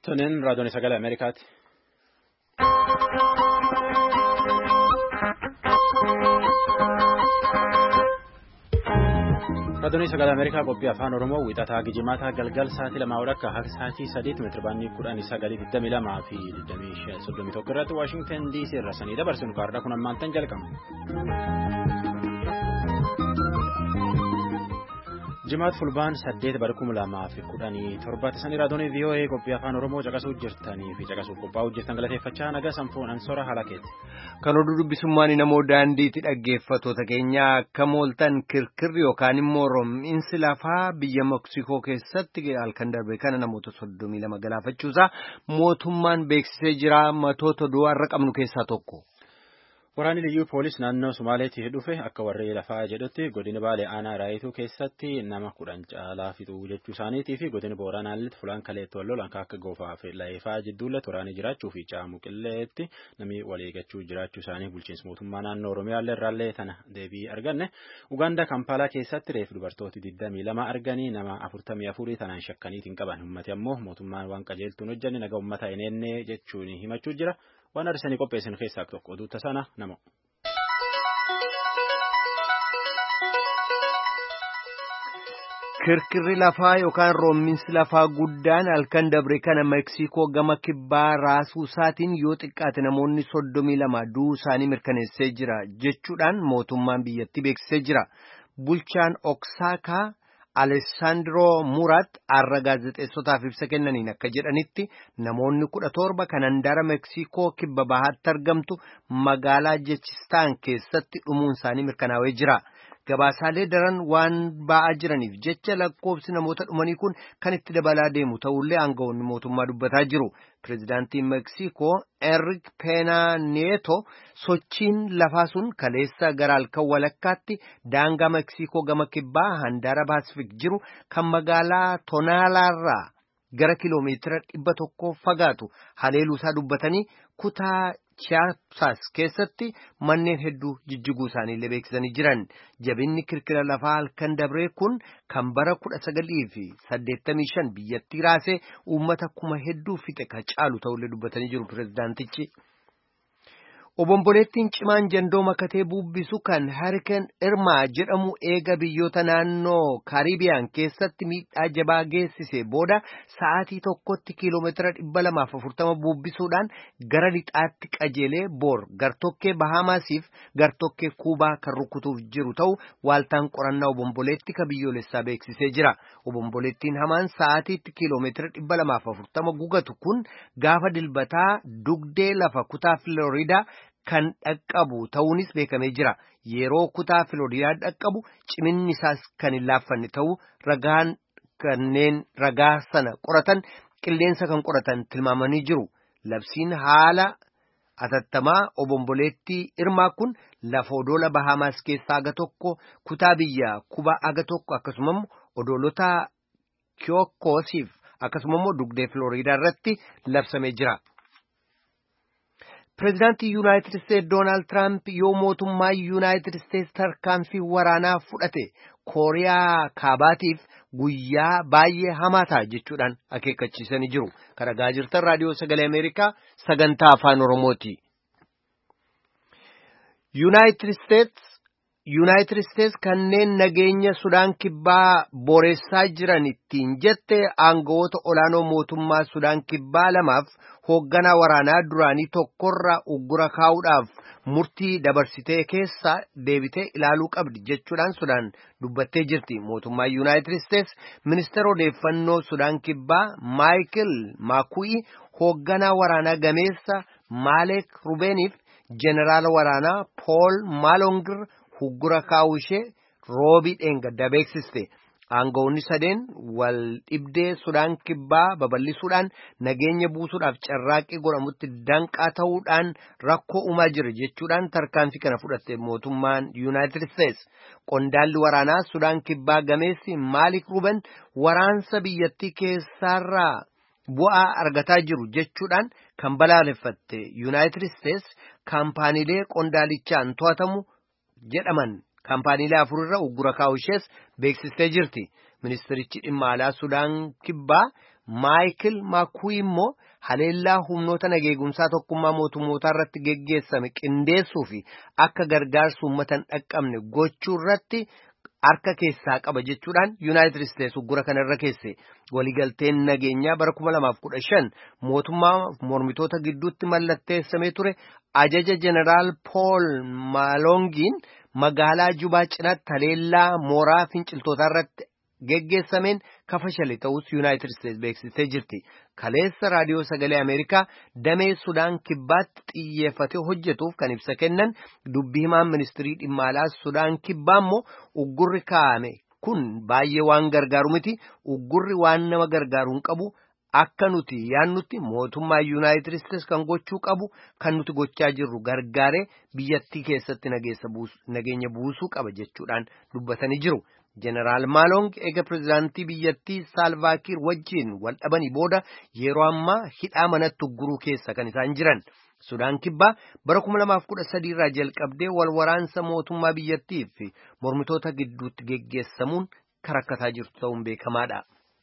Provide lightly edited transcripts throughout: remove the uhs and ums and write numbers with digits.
Tunin raadiyoon sagalee Ameerikaati. Raadiyoon sagalee Ameerikaa qophii afaan Oromoo wixataa gijimaataa galgal sa'aatii 2 akka sa'aatii 3 meetira baandii 1922 fi 25 irratti Waashingtan DC irraa sanii dabarsinu kaardhaa kun ammaantan jalqaba. Jimaat fulbaan 8 bara 2017 sanii raadiyoon VOA qophii afaan Oromoo caqasuu jirtanii fi caqasuuf qophaa'uu jirtan galateeffachaa nagaa sanfoon ansora halakeeti. Kan oduu dubbisummaan namoo daandiitti dhaggeeffattoota keenya akka mooltan kirkirri yookaan immoo roobinsi lafaa biyya Meksikoo keessatti halkan darbe kana namoota 32 galaafachuusaa mootummaan beeksisee jira. Matoota du'arra qabnu keessaa tokko. Waraanni liyyuu poolis naannoo Somaaleetti dhufe akka warri lafaa jedhutti godina Baalee Aanaa Raayituu keessatti nama 10 caalaa fixuu jechuu isaaniitii fi godina Booranaalletti fulaan kaleetti wallolaan akka goofaa fi laayifaa jidduulle waraanni jiraachuu fi caamuqilleetti namni waliigachuu jiraachuu isaanii bulchiinsa mootummaa naannoo Oromiyaallee irraallee tana deebii arganne. Ugaandaa Kampaalaa keessatti reef dubartooti 22 arganii nama 44 tanaan shakkaniitiin qaban ummati ammoo mootummaan waan qajeeltuun hojjanne naga ummata eneenne jechuun himachuu jira. Waan arsanii qopheessan keessaa tokko oduutta sana nama. Kirkirri lafaa yookaan roobinsi lafaa guddaan halkan dabre kana Meksikoo gama kibbaa raasuu isaatiin yoo xiqqaate namoonni 32 du'uu isaanii mirkaneessee jira jechuudhaan mootummaan biyyattii beeksisee jira. Bulchaan Oksaakaa Alessandro Murat har'a gaazexeessotaaf ibsa kennaniin akka jedhanitti namoonni 17 kan handaara Meksikoo kibba bahaatti argamtu magaalaa Jechistaan keessatti dhumuun isaanii mirkanaa'ee jira. Gabaasaalee daran waan ba'aa jiraniif jecha lakkoofsi namoota dhumanii kun kan itti dabalaa deemu ta'ullee aangawoonni mootummaa dubbataa jiru. Pireezidaantiin Meksikoo Enrique Pena Nieto sochiin lafaa sun kaleessa gara halkan walakkaatti daangaa Meksikoo gama kibbaa handaara Paasifik jiru kan magaalaa Tonaalaarraa gara kiloomeetira 100 fagaatu haleeluusaa dubbatanii kutaa Chiapas keessatti manneen hedduu jijjiguu isaaniillee beeksisanii jiran. Jabinni kirkira lafaa halkan dabree kun kan bara 1985 biyyattii raasee uummata 1,000 hedduu fixe ka caalu ta'ullee dubbatanii jiru pireezidaantichi. Obomboleettiin cimaan jandoo makatee buubbisu kan Hurricane Irma jedhamu eega biyyoota naannoo Kaaribiyaan keessatti miidhaa jabaa geessise booda sa'aatii tokkotti kiiloomeetira 240 buubbisuudhaan gara lixaatti qajeelee boor gartokkee Bahamaasiif gartokkee Kuubaa kan rukutuuf jiru ta'u waaltaan qorannaa obomboleettii ka biyyoolessaa beeksisee jira. Obomboleettiin hamaan sa'aatiitti kiiloomeetira 240 gugatu kun gaafa dilbataa dugdee lafa kutaa Filooriidaa kan dhaqqabu ta'uunis beekamee jira. Yeroo kutaa Filooriidaa dhaqqabu ciminni isaas kan hin laaffanne ta'uu ragaa sana qoratan qilleensa kan qoratan tilmaamanii jiru. Labsiin haala atattamaa obomboleettii Irmaa kun lafa odoola Bahamaas keessaa aga tokko kutaa biyya Kuubaa aga tokko akkasumas odoolota Kiyookoosiif akkasumas dugdee Filooriidaa irratti labsamee jira. Pireezidaantii Yuunaayitid Isteetsi Doonaald Tiraamp yoo mootummaa Yuunaayitid Isteetsi tarkaanfii waraanaa fudhate Kooriyaa Kaabaatiif guyyaa baay'ee hamaa ta'a jechuudhaan akeekkachiisanii jiru. Kan dhagaa jirtan raadiyoo sagalee Ameerikaa sagantaa afaan Oromooti. Yuunaayitid Isteetsi kanneen nageenya Sudaan kibbaa booressaa jiran ittiin jette aangawoota olaanoo mootummaa Sudaan kibbaa lamaaf hoogganaa waraanaa duraanii tokkorra uggura kaa'uudhaaf murtii dabarsitee keessa deebitee ilaaluu qabdi jechuudhaan Sudaan dubbattee jirti. Mootummaa Yuunaayitid Isteetsi ministeera odeeffannoo Sudaan kibbaa Maayikil Maakuu'ii hoogganaa waraanaa gameessa Maalek Rubeeniif jeneraala waraanaa Pool Maalongir uggura kaa'uu ishee roobii dheengadda beeksiste. Aangawoonni sadeen wal dhibdee Sudaan kibbaa babal'isuudhaan nageenya buusuudhaaf carraaqqii godhamutti danqaa ta'uudhaan rakkoo uumaa jira jechuudhaan tarkaanfii kana fudhatte mootummaan Yuunaayitid Isteetsi. Qondaalli waraanaa Sudaan kibbaa gameessi Maalik Ruben waraansa biyyattii keessaarraa bu'aa argataa jiru jechuudhaan kan balaaleffatte Yuunaayitid Isteetsi kaampaaniilee qondaalichaan to'atamu jedhaman kaampaaniilee 4 irra uggura kaa'uu ishees beeksistee jirti. Ministerichi dhimma alaa Sudaan kibbaa Maayikil Makuuyi immoo haleellaa humnoota nageegumsaa tokkummaa mootummootaa irratti geggeessame qindeessuu fi akka gargaarsi uummata hin dhaqqabne gochuu irratti harka keessaa qaba jechuudhaan Yuunaayitid Isteetsi uggura kanarra keesse waliigalteen nageenyaa bara 2015 mootummaa mormitoota gidduutti mallatteessamee ture ajaja Jeneraal Pool Maalongiin magaalaa Jubaa cinaatti haleellaa mooraa finciltootaa irratti geggeessameen kafashale ta'us Yuunaayitid Isteetsi beeksistee jirti. Kaleessa raadiyoo sagalee Ameerikaa damee Sudaan kibbaatti xiyyeeffatee hojjetuuf kan ibsa kennan dubbii himaan ministirii dhimma alaa Sudaan kibbaa immoo uggurri kaa'ame kun baay'ee waan gargaaru miti. Uggurri waan nama gargaaru hin qabu. Akka nuti yaannutti mootummaa Yuunaayitid Isteetsi kan gochuu qabu kan nuti gochaa jirru gargaaree biyyattii keessatti nageenya buusuu qaba jechuudhaan dubbatanii jiru. Jeneraal Maalong eega pirezidaantii biyyattii Saalvaa Kiir wajjin wal dhabanii booda yeroo ammaa hidhaa manatti ugguruu keessa kan isaan jiran. Sudaan kibbaa bara 2013 irraa jalqabdee wal waraansa mootummaa biyyattii fi mormitoota gidduutti geggeessamuun karakkataa jirtu ta'uun beekamaadha.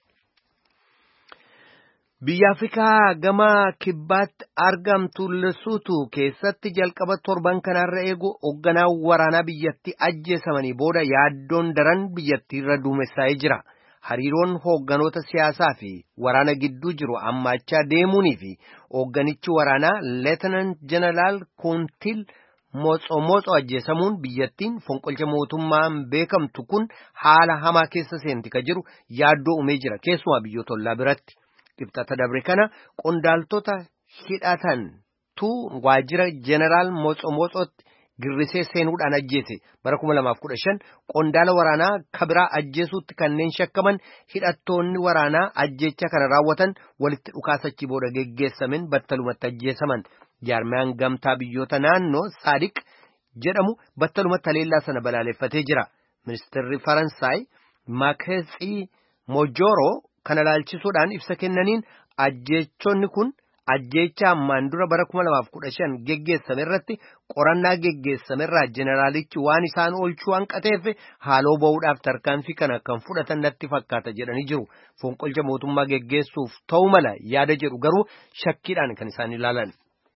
Biyya Afrikaa gama kibbaatti argamtu Lesotho keessatti jalqaba torban kanarra eegu hoogganaa waraanaa biyyattii ajjeesamanii booda yaaddoon daran biyyattiirra duumessaa'ee jira. Hariiroon hoogganoota siyaasaa fi waraana gidduu jiru ammaachaa deemuunii fi hoogganichi waraanaa Leetenant Jeneraal Koontil Mootso ajjeesamuun biyyattiin fonqolcha mootummaan beekamtu kun haala hamaa keessa seenti ka jiru yaaddoo uumee jira keessumaa biyyoota ollaa biratti. Qibxata dabre kana qondaaltota hidhatantu waajjira Jeneraal Mootsootti girrisee seenuudhaan ajjeese. Bara 2015 qondaala waraanaa kabiraa ajjeesuutti kanneen shakkaman hidhattoonni waraanaa ajjeecha kana raawwatan walitti dhukaasachii booda geggeessamen battalumatti ajjeesaman. Jaarmiyaan gamtaa biyyoota naannoo Saadiq jedhamu battalumatti haleellaa sana balaaleffatee jira. Ministeerri Faransaay Maakesii Mojoro kana laalchisuudhaan ibsa kennaniin ajjeechonni kun ajjeecha ammaan dura bara 2015 geggeessame irratti qorannaa geggeessame irraa jeneraalichi waan isaan oolchuu hanqateef haaloo ba'uudhaaf tarkaanfii kana kan fudhatan natti fakkaata jedhanii jiru. Fonqolcha mootummaa geggeessuuf ta'u mala yaada jedhu garuu shakkiidhaan kan isaan ilaalan.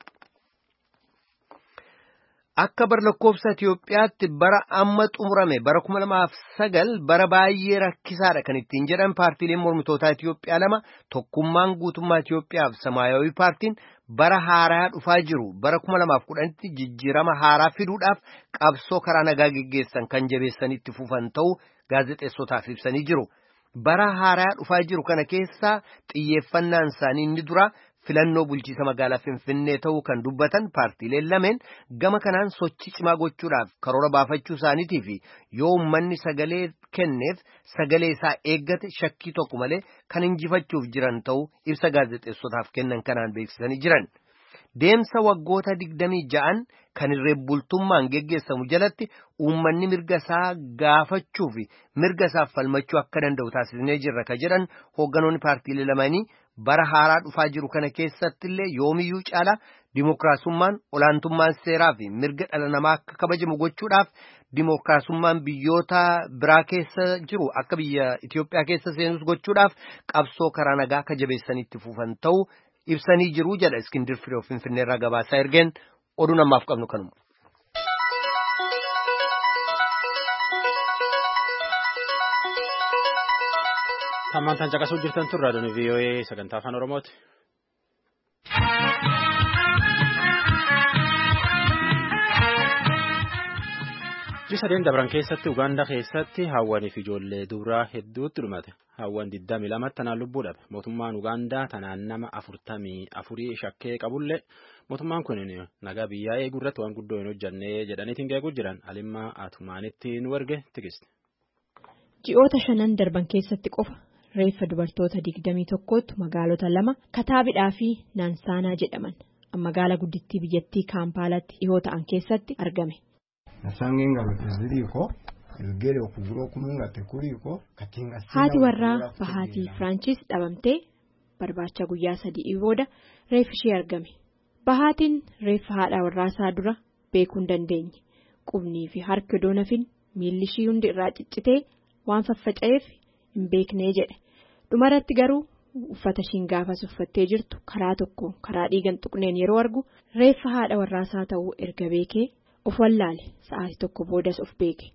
Akka bar lakkoofsa Itiyoophiyaatti bara amma xumurame bara 2009 bara baay'ee rakkisaadha kan ittiin jedhan paartiileen mormitootaa Itiyoophiyaa lama tokkummaan guutummaa Itiyoophiyaa fi Samaayawii paartiin bara haaraa dhufaa jiru bara 2010tti jijjiirama haaraa fiduudhaaf qabsoo karaa nagaa geggeessan kan jabeessanitti fufan ta'uu gaazexeessotaaf ibsanii jiru. Bara haaraa dhufaa jiru kana keessaa xiyyeeffannaan isaanii inni dura filannoo bulchiisa magaalaa Finfinnee ta'uu kan dubbatan paartiileen lameen gama kanaan sochii cimaa gochuudhaaf karoora baafachuu isaaniitii fi yoo uummanni sagalee kenneef sagalee isaa eeggate shakkii tokko malee kan injifachuuf jiran ta'uu ibsa gaazexeessotaaf kennan kanaan beeksisanii jiran. Deemsa waggoota 26 kan irreebbultummaan geggeessamu jalatti uummanni mirga isaa gaafachuu fi mirga isaaf falmachuu akka danda'u taasisnee jirra ka jedhan hoogganoonni paartiilee lamaanii bara haaraa dhufaa jiru kana keessatti illee yoomiyyuu caalaa dimookiraasummaan olaantummaan seeraa fi mirga dhala namaa akka kabajamu gochuudhaaf dimookiraasummaan biyyoota biraa keessa jiru akka biyya Itiyoophiyaa keessa seenus gochuudhaaf qabsoo karaa nagaa akka jabeessanitti fufan ta'uu ibsanii jiru jedha Iskindir Firoo Finfinneerraa gabaasaa ergeen oduu namaaf qabnu kanuma. Tammantaan caqasuu jirtan turre raadiyoon VOA sagantaa afaan Oromooti. Sadeen dabran keessatti Ugaandaa keessatti hawwanii fi ijoollee dubaraa hedduutti dhumate. Hawwan 22 tanaan lubbuu dhabe. Mootummaan Ugaandaa tanaan nama 44 shakkee qabullee mootummaan kun nagaa biyyaa eeguu irratti waan guddoo hin hojjannee jedhaniitiin eeguu jiran Alimmaa Atumaanitti nu erge tikiste. Ji'oota 5 darban keessatti qofa reeffa dubartoota 21tu magaalota 2 Kataabidhaa fi Naansaanaa jedhaman magaalaa guddittii biyyattii Kaampaalaatti dhihoo ta'an keessatti argame. Haati warraa Bahaatii Firaanchis dhabamtee barbaacha guyyaa 3 booda reeffi ishee argame. Bahaatiin reeffa haadha warraasaa dura beekuu hin dandeenye. Qubnii fi harki odoo nafin miilli ishii hundi irraa ciccitee waan faffaca'eef hin beeknee jedhe. Dhumarratti garuu uffata ishiin gaafas uffattee jirtu karaa tokko karaa dhiigan tuqneen yeroo argu reeffa haadha warraasaa ta'uu erga beekee of wallaale sa'aatii tokko boodas of beeke.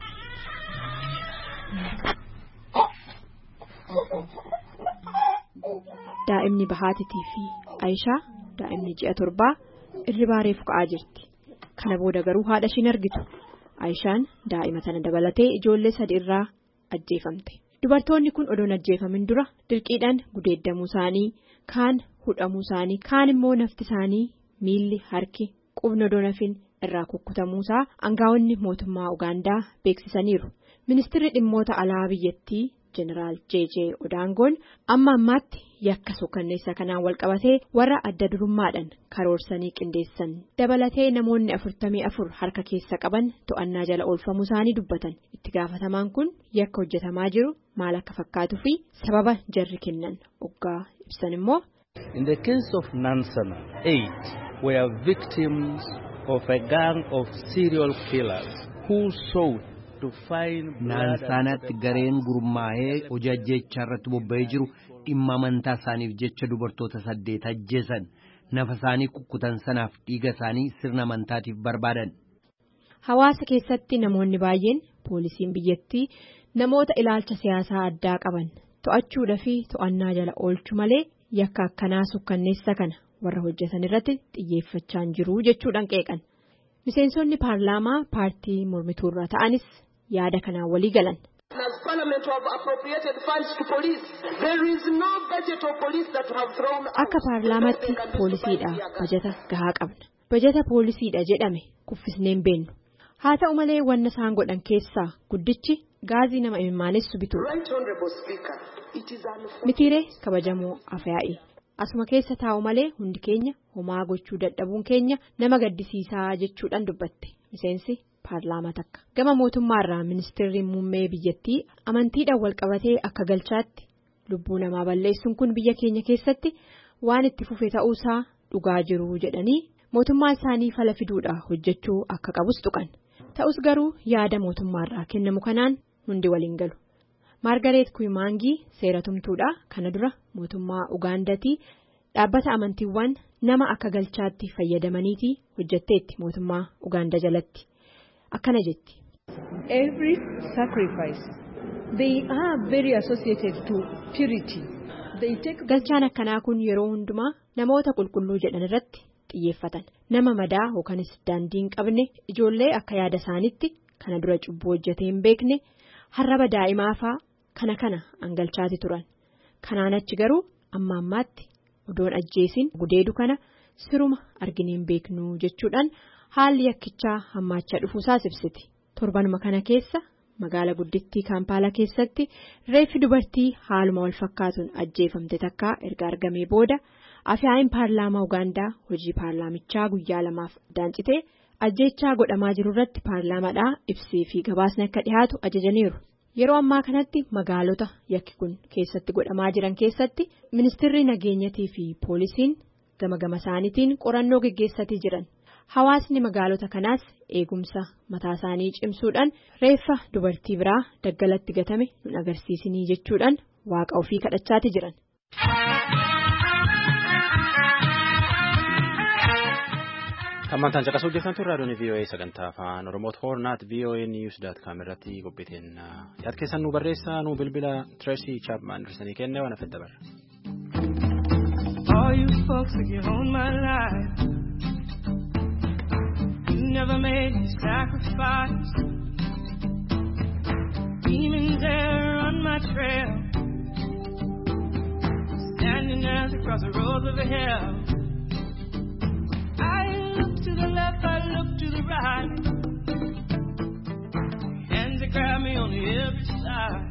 Daa'imni Bahaatitii fi Aayishaa daa'imni ji'a 7 irribaa reefu ka'aa jirti. Kana booda garuu haadha ishiin argitu. Aayishaan daa'ima tana dabalatee ijoollee 3 irraa ajjeefamte. Dubartoonni kun odoon ajjeefamin dura dirqiidhaan gudeeddamuu isaanii, kaan hudhamuu isaanii, kaan immoo nafti isaanii miilli harki qubni odoon hafin irraa kukkutamuusaa aangaa'onni mootummaa Ugaandaa beeksisaniiru. Ministeerri dhimmoota alaa biyyattii Jeneraal JJ Odaangoon amma ammaatti yakka suukanneessa kanaan walqabatee warra adda durummaadhaan karoorsanii qindeessan dabalatee namoonni 44 harka keessa qaban to'annaa jala oolfamuu isaanii dubbatan. Itti gaafatamaan kun yakka hojjetamaa jiru maal akka fakkaatuu fi sababa jarri kennan oggaa ibsan immoo. In the case of Nansana, 8 were victims of a gang of serial killers who sought Naansaanaatti gareen gurmaa'ee hojii ajjeechaa irratti bobba'ee jiru dhimma amantaa isaaniif jecha dubartoota 8 ajjeesan nafa isaanii kukkutan sanaaf dhiiga isaanii sirna amantaatiif barbaadan. Hawaasa keessatti namoonni baay'een poolisiin biyyattii namoota ilaalcha siyaasaa addaa qaban to'achuudhaa fi to'annaa jala oolchuu malee yakka akkanaa sukkanneessa kana warra hojjetan irratti xiyyeeffachaa hin jiru jechuudhaan qeeqan. Miseensonni paarlaamaa paartii mormituurra ta'anis yaada kanaan walii galan. Akka paarlaamaatti poolisiidha bajata gahaa qabna. Bajata poolisiidha jedhame kuffisneen beennu. Haa ta'u malee wanna isaan godhan keessaa guddichi gaazii nama imimaanessu bituudha. Mitiiree kabajamoo afyaa'ii. Asuma keessa taa'u malee hundi keenya homaa gochuu dadhabuun keenya nama gaddisiisaa jechuudhaan dubbatte miseensi paarlaamaa takka. Gama mootummaarraa ministeerri muummee biyyattii amantiidhaan walqabatee akka galchaatti lubbuu namaa balleessuun kun biyya keenya keessatti waan itti fufe ta'uusaa dhugaa jiru jedhanii mootummaan isaanii fala fiduudhaa hojjechuu akka qabus tuqan. Ta'us garuu yaada mootummaarraa kennamu kanaan hundi waliin galu. Maargareet Kuyimaangii seera tumtuudha. Kana dura mootummaa Ugaandaatii dhaabbata amantiiwwan nama akka galchaatti fayyadamaniitii hojjetteetti mootummaa Ugaandaa jalatti. Akkana jetti. Every sacrifice they are very associated to purity. Galchaan akkanaa kun yeroo hundumaa namoota qulqulluu jedhan irratti xiyyeeffatan. Nama madaa yookanis daandii hin qabne ijoollee akka yaada isaaniitti kana dura cubbuu hojjetee hin beekne harraba daa'imaafaa. Kana angalchaati turan. Kanaan achi garuu amma ammaatti odoon ajjeesin gudeedu kana siruma argineen beeknu jechuudhaan haalli yakkichaa hammaachaa dhufuusaas ibsiti. Torbanuma kana keessa magaala guddittii Kaampaalaa keessatti reeffi dubartii haaluma wal fakkaatuun ajjeefamte takkaa erga argamee booda afyaa'iin paarlaamaa Ugaandaa hojii paarlaamichaa guyyaa 2 addaan citee ajjeechaa godhamaa jiru irratti paarlaamaadhaa ibsii fi gabaasni akka dhiyaatu ajajaniiru. Yeroo ammaa kanatti magaalota yakki kun keessatti godhamaa jiran keessatti ministeerri nageenyatii fi poolisiin gama isaaniitiin qorannoo geggeessatii jiran. Hawaasni magaalota kanaas eegumsa mataa isaanii cimsuudhaan reeffa dubartii biraa daggalatti gatame nun agarsiisinii jechuudhaan waaqa ofii kadhachaati jiran. Ammantaan caqasuu hojjetantu raadiyoon VOA sagantaa afaan Oromoo Hornaat voanews.com irratti qophiiteen yaad keessan nu barreessaa nu bilbila Tracy Chapman dursanii kennee waan afedda barra. All you folks that you own my life, you never made me sacrifice. Demons there on my trail, standing as I cross the roads of hell. To the left, I look to the right. Hands that grab me on every side.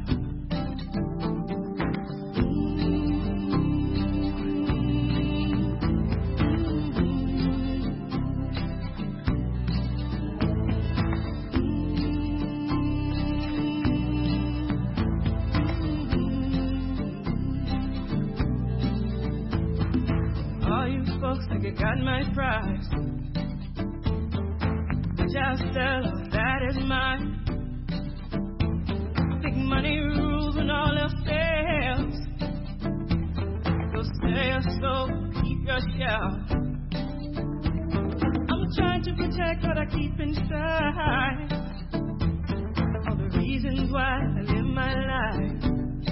All you folks think I got my prize. Just tell her that is mine. Big money rules and all else fails. rush out. I'm trying to protect what I keep inside. All the reasons why I live my life.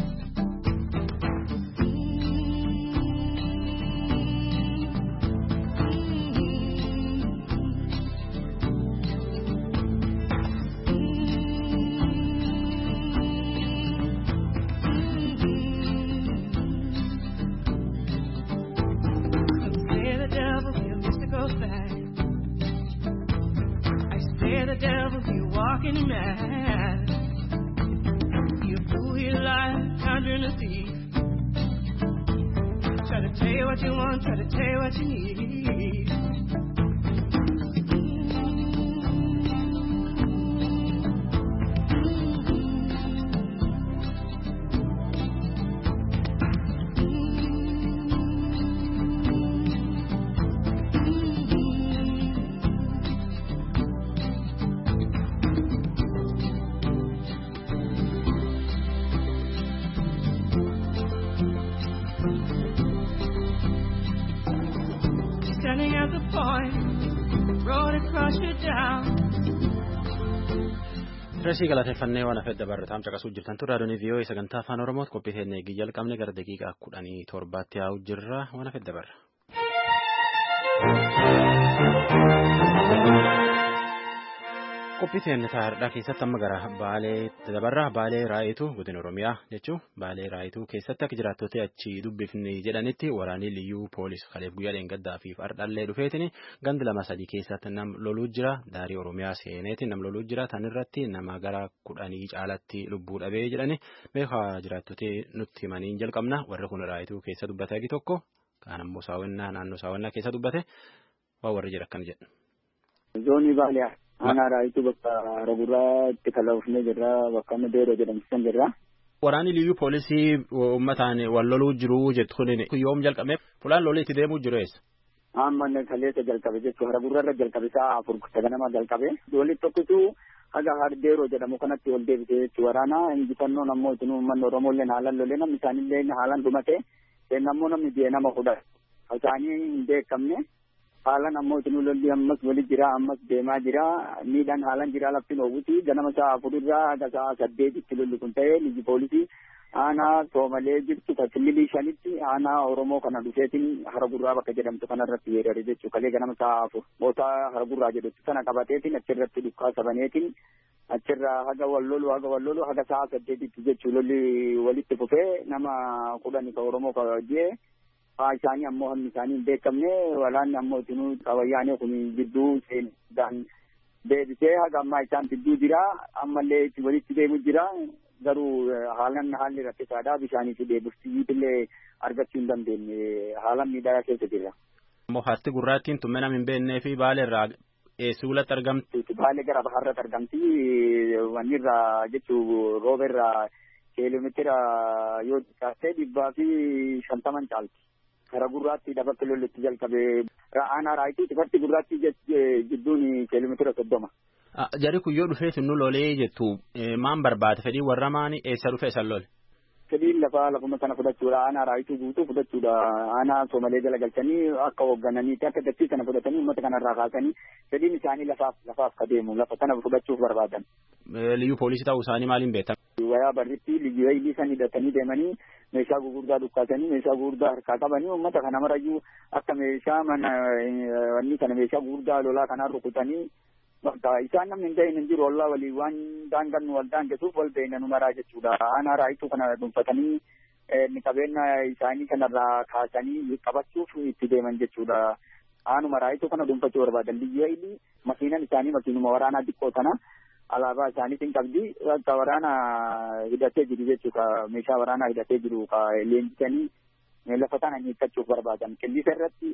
The devil, you're walking mad. You fool, you lie, conjuring a thief. Try to tell you what you want, try to tell you what you need. Standing at the point, road across you down. Firasii galateeffannee waan hafedda barreeffam caqasuu jirtan turre adoonii vii'oo sagantaa afaan Oromooti qophii teennee jalqabne gara daqiiqaa 17 yaa'u jirra waan hafedda barra. Qophii teennee taa'aadhaa keessatti amma gara Baalee dabarra Baalee Raayituu godina Oromiyaa jechuun Baalee Raayituu keessatti akka jiraattota achi dubbifni jedhanitti waraanni liyyuu poolis kaleef guyyaa dheengaddaa fi ardhallee dhufeetiin gandi 2-3 keessatti nam loluu jira daarii Oromiyaa seeneetiin nam loluu jira tan irratti nama gara 10 caalatti lubbuu dhabee jedhani beekaa jiraattota nutti himaniin jalqabna warri kun Raayituu keessa dubbate agi tokko kaan ammoo saawwannaa naannoo saawwannaa keessa dubbate waa warri jira akkana jedhu. Zoonii Baaliyaa. Ana Raayituu bakka Ragurraa itti kalaafnee jirra bakka Madeeroo jedhamsisan jirra. Waraanni liyyuu poolisii uummataan wal loluu jiru jettuun yoom jalqabe fulaan lolee itti deemuu jiru eessa? Amma kaleessa jalqabe jechuudha Ragurraa irra jalqabe sa'a 4 ganama jalqabe. Walitti tokkotu haga Hardeeroo jedhamu kanatti wal deebisee jechuudha waraana injifannoon ammoo itti uummanni Oromooleen haalan lolee namni isaanillee haalan dhumate ammoo namni biyya nama 10 isaanii hin beekamne. Haalan ammoo itti lolli ammas wali jira ammas deemaa jira miidhaan haalan jira laftiin oowwuti ganama sa'a 4 irraa haga sa'a 8 itti lolli kun ta'ee liyyu poolisii aanaa Soomalee jirtu Kililii 5tti aanaa Oromoo kana dhufeetiin Haragurraa bakka jedhamtu kanarratti weerare jechuu kalee ganama sa'a 4 mootaa Haragurraa jedhutti sana qabateetiin achirratti dukkaa sabaneetiin achirraa haga wal lolu haga sa'a 8tti jechuu lolli walitti fufee nama 10 ka Oromoo ka jee isaanii ammoo hammi isaanii hin beekamne walaanni ammoo isinuu qabayyaanee kun gidduu seenudhaan deebisee haga ammaa isaan gidduu jira ammallee itti walitti deemu jira garuu haalli rakkisaadhaa bishaanii fi deebiftiillee argachuu hin dandeenye haalan miidhaa keessa jira. Ammoo haasti gurraattiin tumme nama hin beeknee fi baaleerraa suulatti argamti. Baalee gara baharratti argamti wanirraa jechuu rooberraa kiiloomeetira yoo xiqqaate 150 caalti. Kara gurraatti dabatti lollitti jalqabee aanaa Raayituu xifarti gurraatti gidduun kiiloomeetira 30. Jarri kun yoo dhufee sinnu lolee jettu maan barbaade fedhii warra maani eessa dhufee san lole? Fedhiin lafuma sana fudhachuudha aanaa Raayituu guutuu fudhachuudha aanaa Soomalee jala galchanii akka hooggananiitti akka dachii sana fudhatanii uummata kanarraa kaasanii fedhiin isaanii lafaaf ka deemu lafa sana fudhachuuf barbaadan. Liyyuu poolisii ta'uu isaanii maaliin beekama? Wayaa barritti liyyuu eeylii san hidhatanii deemanii meeshaa gurguddaa dukkaasanii meeshaa gurguddaa harkaa qabanii uummata kana marayyuu akka meeshaa wanni kana meeshaa gurguddaa lolaa kanaan rukutanii bakka isaan namni hin ta'in hin jiru ollaa walii waan daangannu wal daangesuuf wal beeyna nu maraa jechuudha aanaa Raayituu kana dhuunfatanii qabeenya isaanii kanarraa kaasanii qabachuuf itti deeman jechuudha aanuma Raayituu kana dhuunfachuu barbaadan liyyuu eeylii makiinan isaanii makiinuma waraanaa xiqqoo kana alaabaa isaaniitiin qabdi akka waraana hidhatee jiru jechuudha meeshaa waraanaa hidhatee jiru ka leenjisanii lafa sana hiikkachuuf barbaadan qillisa irratti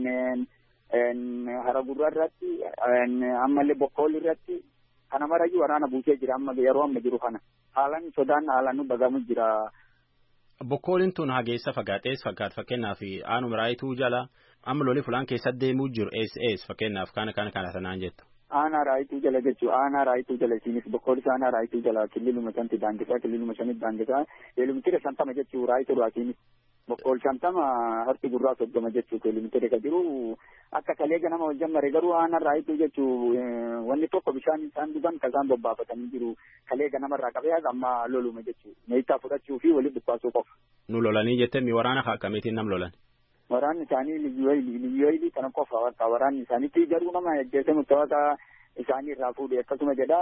Haragurraa irratti ammallee Bokkool irratti kana marayyuu waraana buusee jira amma yeroo amma jiru kana haalan sodaan haalan nu dhagamu jira. Bokkooliin tun hageessa fagaatees fakkaatu fakkeenyaaf aanuma Raayituu jala amma lolii fulaan keessa deemuu jiru ees fakkeenyaaf kana sanaan jettu. Aanaa Raayituu jala jechuudha aanaa Raayituu jala isiinis Bokkoolis aanaa Raayituu jala kililuma santi daangisaa kililuma shanit daangisaa kiiloomeetira 50 jechuudha Raayituu isiinis Boqqool 50 harti gurraa 30 jechuu kiiloomeetira ka jiru akka kalee ganama wal jammare garuu aanaa raayituu jechuu wanni tokko bishaan isaan dhugan kasaan bobbaafatanii jiru kalee ganamarraa qabee amma loluma jechuu meeshaa fudhachuu fi walitti dhukkaasuu qofa. Nu lolanii jettee mi waraana akkamiitiin nam lolan? Waraanni isaanii liyyooyilii kana qofa warqa waraanni isaaniitti garuu nama ajjeese murtaawaa isaanii irraa fuudhe akkasuma jedha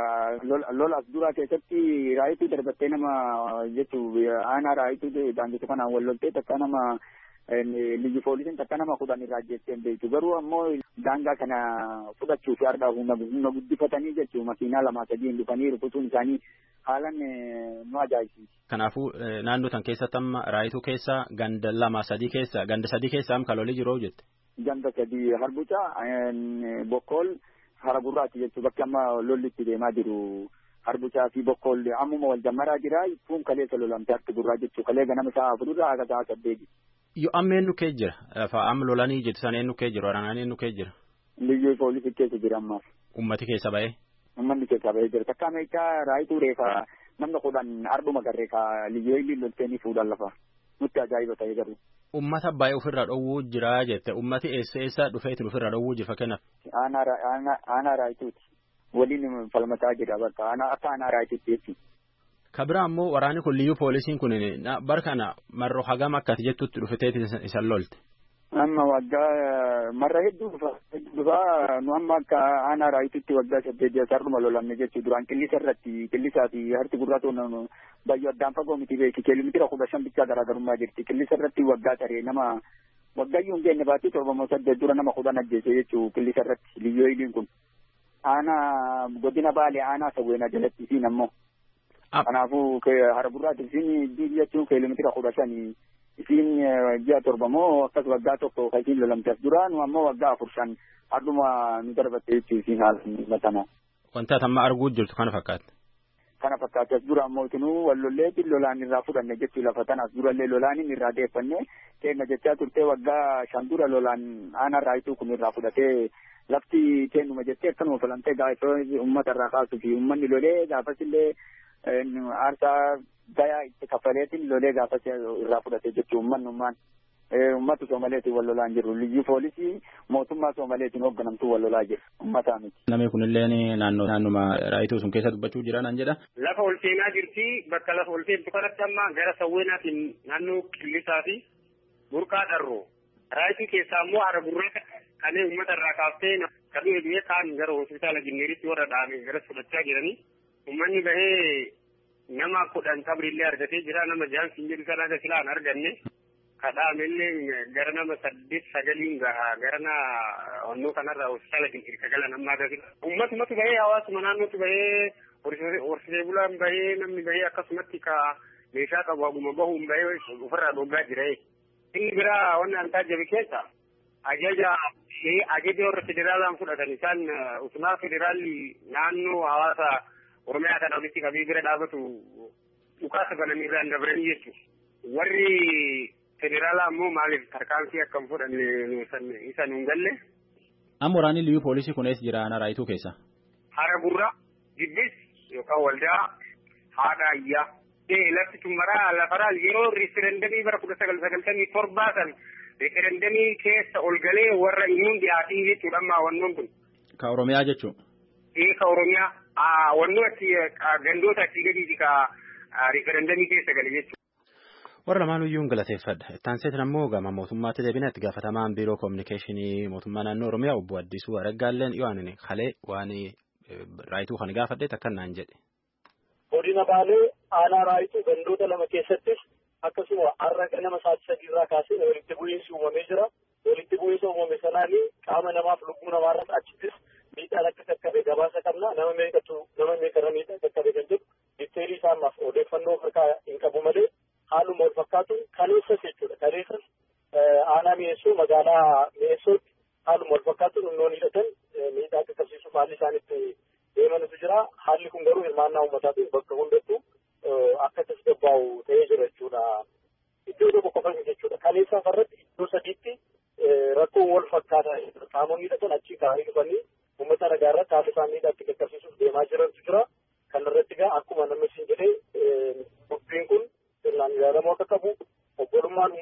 lolaas duraa keessatti raayituu darbattee nama jechuu aanaa raayituu daangisu kanaan wal loltee takka nama liyyu poolisiin takka nama 10 irraa ajjeessee beektu garuu ammoo daangaa kana fudhachuuf har'aa humna guddifatanii jechuu makiinaa 2-3 dhufanii rukutuun isaanii haalan nu ajaa'ibsiisa. Kanaafuu naannoo tan keessatti amma raayituu keessa ganda 2-3 keessa ganda 3 keessa am kalolii jiru jette. Ganda 3 harbuca bokkool hara gurraatti jechuu bakka amma lolli itti deemaa jiru harbucaa fi bokkool ammuma wal jammaraa jira fuun kalee lolamte harti gurraa jechuu kalee ganama isaa fudurraa haga isaa 8. Yoo amma eenyu kee jira? Amma lolanii jettu sana eenyu kee jira? Waraanaan eenyu kee jira? Liyyuu poolisii keessa jira ammaaf. Ummati keessa ba'ee? Uummanni keessa ba'ee jira. Takka meeshaa raayituu reefa namni 10 arduma garree ka liyyuu illee lolteenii fuudhan lafa. Nutti ajaa'iba ta'ee garuu. Ummata baay'ee ofirraa dhowwuu jira jette. Ummati eessa dhufeetiin ofirraa dhowwuu jira fakkeenyaaf? Aanaa raayituuti. Waliin falmataa jira bakka akka aanaa raayituutti jechuudha. Kabira ammoo waraanni kun liyyuu poolisiin kun barkana marroo hagam akkati jettutti dhufeetiin isan lolte. Amma waggaa marra hedduu dhufa nu amma akka aanaa raayituutti waggaa 8 sarruma lolamne jechuu duraan qillisaa fi harti gurraa toon baay'ee addaan fagoo miti beeki kiiloomeetira 15 bichaa garaagarummaa jirti qillisa irratti waggaa taree nama waggayyuu hin geenye baatee 7 dura nama 10 ajjeese jechuu qillisa irratti liyyoo iliin kun aanaa godina baalee aanaa sawweenaa jalatti siin ammoo. Kanaafuu hara gurraatti siin jechuun kiiloomeetira 15 isiin ji'a 7 moo akkas waggaa tokko kan isiin lolamteef dura nu ammoo waggaa 4 harduma nu darbatte jechuu isiin haala matana. Wanta amma arguu jirtu kana fakkaata. Kana fakkaatas dura ammoo itinuu wallolleetiin lolaan irraa fudhanne jechuu lafa tanaas durallee lolaanin irraa deeffanne keenya jechaa turtee waggaa 5 dura lolaan aanaa raayituu kun irraa fudhatee lafti kennuma jettee akkanuma falamtee gaafa uummata irraa kaasuu fi uummanni lolee gaafas illee aarsaa gayaa itti kaffaleetiin lolee gaafas irraa fudhatee jechuu uummanummaan uummata Soomaleetiin wal lolaan jiru liyyuu poolisii mootummaa Soomaleetiin hoogganamtuu wal lolaa jiru uummataa miti. Namni kunillee naannuma raayituu sun keessa dubbachuu jira naan jedha. Lafa ol seenaa jirti bakka lafa ol seentu kanatti amma gara sawweenaatiin naannoo qillisaa fi burqaa dharroo raayituu keessaa immoo hara gurraa kalee uummata irraa kaaftee kaduu eegee kaan gara hospitaala Jinneeritti warra dhaame gara fudhachaa jiranii uummanni bahee nama 10 qabrillee argatee jira nama 6 sinjiru sana aga silaan arganne kadhaamellee gara nama 8-9 gaha gara na onnoo kanarraa hospitaala Jinneeritti galan amma agarsiisa. Uummatumatu bahee hawaasuma naannootu bahee horsiisee bulaan bahee namni bahee akkasumatti ka meeshaa qabu haguma bahuun bahee ofirraa dhoggaa jira. Inni biraa wanni antaa jabi keessa ajaja warra federaalaan fudhatan isaan utubaa federaalli naannoo hawaasa Oromiyaa kana walitti qabee bira dhaabatu dhukaasa bananii irraan dabranii jechuudha. Warri federaalaa ammoo maaliif tarkaanfii akkam fudhanne isa nuun galle. Amma waraanni liyyuu poolisii kun eessa jira aanaa raayituu keessa? Hara gurraa, Gibbis yookaan waldaa haadha ayyaa. Lafti tummaraa lafaraa yeroo riiferendamii bara 1997 san riiferendamii keessa ol galee warra innuun dhiyaatii jechuudha amma wannoon kun. Ka Oromiyaa jechuun? Ka Oromiyaa. Wannoo achi gandoota achii gadiiti ka riiferendamii keessa gale jechuudha. Warra lamaan iyyuu galateeffadha. Ittaanseetiin ammoo gama mootummaatti deebina itti gaafatamaan biiroo koominikeeshinii mootummaa naannoo Oromiyaa obbo Addisuu Araggaalleen yoo ani kalee waan raayituu kan gaafadhe takkan naan jedhe. Godina Baalee aanaa raayituu gandoota 2 keessattis akkasuma har'a ganama 3 irraa kaasee walitti bu'iinsi uumamee jira. Walitti bu'iinsa uumame sanaan qaama namaaf lubbuu namaarras achittis miidhaan akka qaqqabe gabaasa qabna. Nama meeqarra miidhaan qaqqabe kan jedhu ditteerii isaamaaf odeeffannoo harkaa hin qabu malee haaluma wal fakkaatu kaleessas jechuudha. Kaleessas aanaa mi'eessuu magaalaa mi'eessuutti haaluma wal fakkaatu humnoon hidhatan miidhaa qaqqabsiisuuf haalli isaanitti deemanutu jira. Haalli kun garuu hirmaannaa uummataatiin bakka hundattuu akka tasgabbaa'u ta'ee jira jechuudha. Iddoo tokko qofan jechuudha. Kaleessaa irratti iddoo 3tti rakkoo wal fakkaata qaamonni hidhatan achii ka'anii dhufanii uummata nagaa irratti haala isaanii miidhaatti qaqqabsiisuuf deemaa jirantu jira. Kan irratti egaa akkuma namni siin jedhee dubbiin kun sirnaan ilaalamuu akka qabu obbolummaan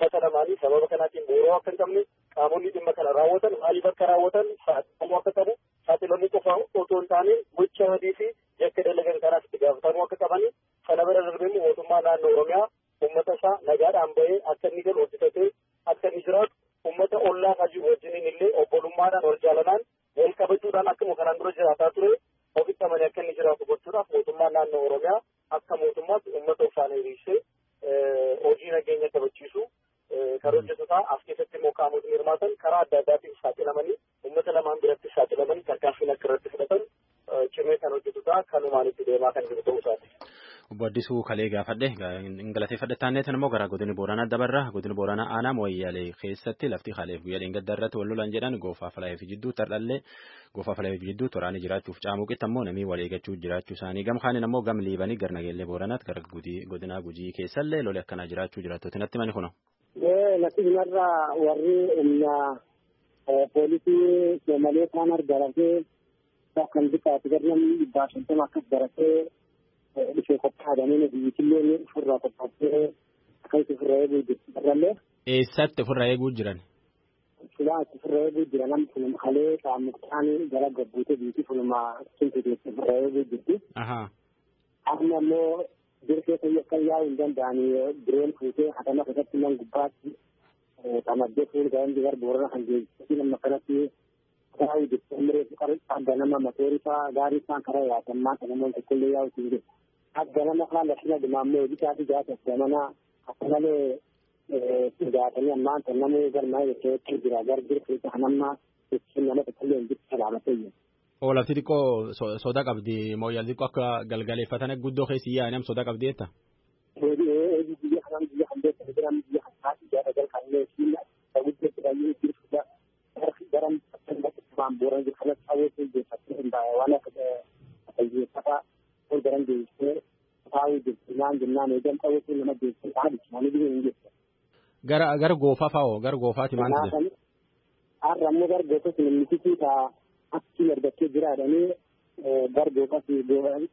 yakka dalagan kanaas itti gaafatamuu akka qaban sana bira darbee mootummaa naannoo Oromiyaa uummata isaa nagaadhaan bahee akka inni galu hojjetatee akka inni jiraatu uummata ollaa hajii wajjiniin illee obbolummaadhaan wal jaalalaan wal kabajuudhaan akkuma kanaan dura jiraataa ture ofitti amanee akka inni jiraatu gochuudhaaf mootummaan naannoo Oromiyaa akka mootummaatti uummata ofaan hiriirsee hojii nageenya kabachiisu kan hojjetutaa as keessatti immoo qaamotni hirmaatan karaa adda addaatiin saaxilamanii uummata lamaan biratti saaxilamanii tarkaanfiin akka irratti fudhatan cimee kan hojjetutaa kanumaan itti deemaa kan jiru ta'uu isaati. Obbo Addisuu kalee gaafadhe galateeffadhe taanneetiin immoo gara godina Booranaa dabarra godina Booranaa aanaa Mooyyaalee keessatti lafti Kaleef guyyaa dheengadda irratti wal lolan jedhan Goofaa Falaayif jidduu tardhallee Goofaa Falaayif jidduu toraanii jiraachuuf caamuqitti ammoo namii wal eeggachuu jiraachuu isaanii gam kaaniin ammoo gam liibanii gara Nageellee Booranaatti gara godina Gujii keessallee lole akkanaa jiraachuu jiraattooti natti mani kuno. Natti kanarraa warri humna poolisii Soomalee kaan argaratee kan bitaati garnamni baashantama akkas baratee dhufee qophaa'anii biyyattillee ofirraa qophaa'ee akkasitti ofirraa eeguu jirti. Eessatti ofirraa eeguu jiran? Silaatti ofirraa eeguu jiran namni kun kalee qaammuqtaan gara gabbuutee biyyatti funuma kintigeessi ofirraa eeguu jirti. Amma ammoo dirqeessa yakkan yaa'uu hin danda'anii bireen fuutee hatama keessatti nan gubbaatti qamaddee fuul ga'an digar boorana kan geessisu nama kanatti yaa'uu jirti. Umree adda nama matoorii gaarii isaan karaa yaatammaa kan namoonni tokkollee yaa'uu hin jirti. Adda nama haala shina dhimaammoo bitaati gaafatti mana akka malee gaafanii ammaan kan namni galmaa jechuutti jira gar dirqeessa kanammaa jechuun nama tokkollee hin jirti salaamatee jiru. Lafti xiqqoo soda qabdi Mooyyaalee xiqqoo akka galgaleeffatan guddoo keessi yaa'anii soda qabdi jetta? Biyya kanaan biyya kan beekamu jiran biyya kan taate jaata galfannee siila guddoo fidanii jirtudha. Garam waan booran jiru kanatti hawwatu jechaatti hundaa'e waan akka hiyyeeffata ol garan deebisee taa'uu jirti naan jennaan eegan hawwatu nama deebisee dhaabisi malee biyya hin jirtu. Gara goofaa fa'oo gara goofaati maal jedhu? Har'a ammoo gara goofaa sun mitiisiisaa akki argattee jiraadhanii gargoofatti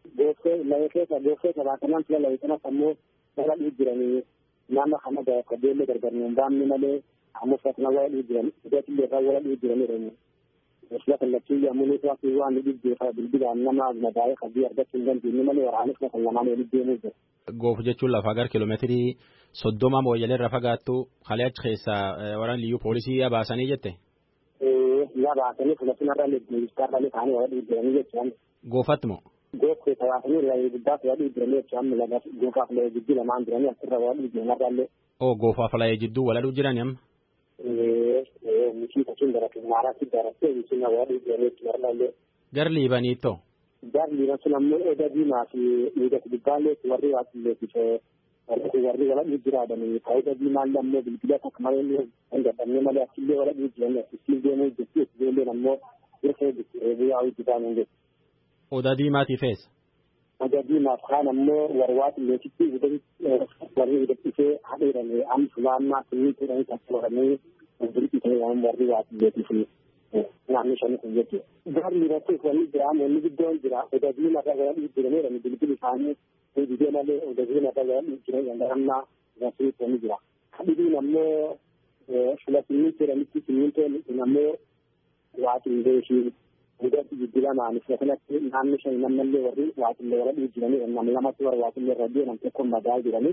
goofee sabaatanaan fila layee kanas ammoo waladhuu jiranii nama kana beellee gargar nuun baamni malee ammoo fakkana waladhuu jiran hidhatillee irraa waladhuu jiranii fila kallachii yommuu nuti akka waan dhibbeefa bilbilaan nama madaa'ee kabbii argachuu hin dandeenye malee waraanis kan lamaan walitti deemuu jira. Goofu jechuun lafaa gara kiiloomeetirii 30 Mooyyalee irra fagaattu kalee achi keessaa waraan liyyuu poolisii yabaasanii jette? Yabaasanii filatinarra leeggistaarra ta'anii waladhuu jiranii jechuun. Goofatti moo? Goofee tawaasanii layee guddaa waladhuu jiranii jechuun goofaaf layee jidduu lamaan jiranii asirra waladhuu jiranirraallee. Goofaaf layee jidduu waladhuu jiranii amma? Mishii tachiin barate maaraatti barattee mishiin waladhuu jiranii jechuun. Gar liibaniittoo? Gar liiban sun ammoo oda diimaa fi miidhagina gubbaallee warri waasileetifee warri waladhuu jiraadanii faayidaa diimaallee ammoo bilbila akka malee hin gadhabne malee achillee waladhuu jiranii asittiin deemuu jirti ijoolleen ammoo dirqee jirti reebuu yaa'uu jiraan hin jirti. Oda diimaatiif eessa? Oda diimaaf kaan ammoo warwaatileetitti warri hidhattisee hadheeranii amsumaammaa simiituudhanii tattaafamanii dirqitee warri waatileetiif naannoo shanii kun jechuudha. Garri irrattis wanni jira wanni guddoon jira oda diimarra waladhuu jiranii bilbili isaanii hojii malee oda diimarra waladhuu jiran garannaa irrattis wanni jira. Kadhibiin ammoo fila simiituudhanitti simiintoon ammoo waatileetii hidhatti jijjiiramaan kanatti naannoo shanii nammallee warri waatilee waladhuu jiranii nama lamatti warra waatilee irra deeman tokko madaa jiranii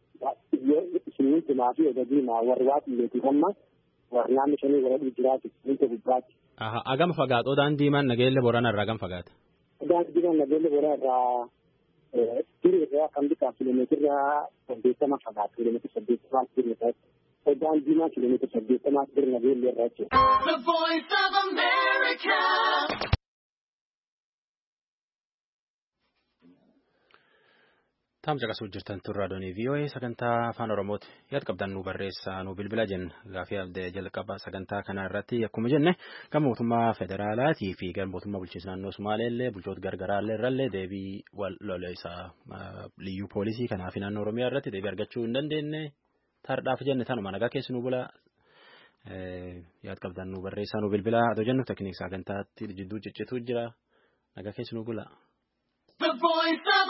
simiintumaa fi oda diimaa warri waatileetiif amma warri naannoo shanii waladhuu jiraatu simiinto gubbaatti. Agam fagaata odaan diimaan Nageellee Booranaa irraa agam fagaata? Odaan diimaan Nageellee Booranaa irraa tirii irraa kan bitaa kiiloomeetira 80 fagaata kiiloomeetira 80 tirii irraa odaan diimaa kiiloomeetira 80 tirii Nageellee irraa jechuudha. The Voice of America. Taam caqasuu jirtan turraa doonii VOA sagantaa afaan Oromooti. Yaad qabdan nu barreessaa nu bilbila jenna. Gaafii abdee jalqaba sagantaa kana irratti akkuma jenne kan mootummaa federaalaatii fi kan mootummaa bulchiinsa naannoo Sumaaleellee bulchoota gargaraallee irrallee deebii wal loleessaa liyyuu poolisii kanaa fi naannoo Oromiyaa irratti deebii argachuu hin dandeenye tardhaaf jenne tanuma nagaa keessi nu bula. Yaad qabdan nu barreessaa nu bilbila adoo jennu tekniik sagantaatti jidduu ciccituu jira nagaa keessi nu bula.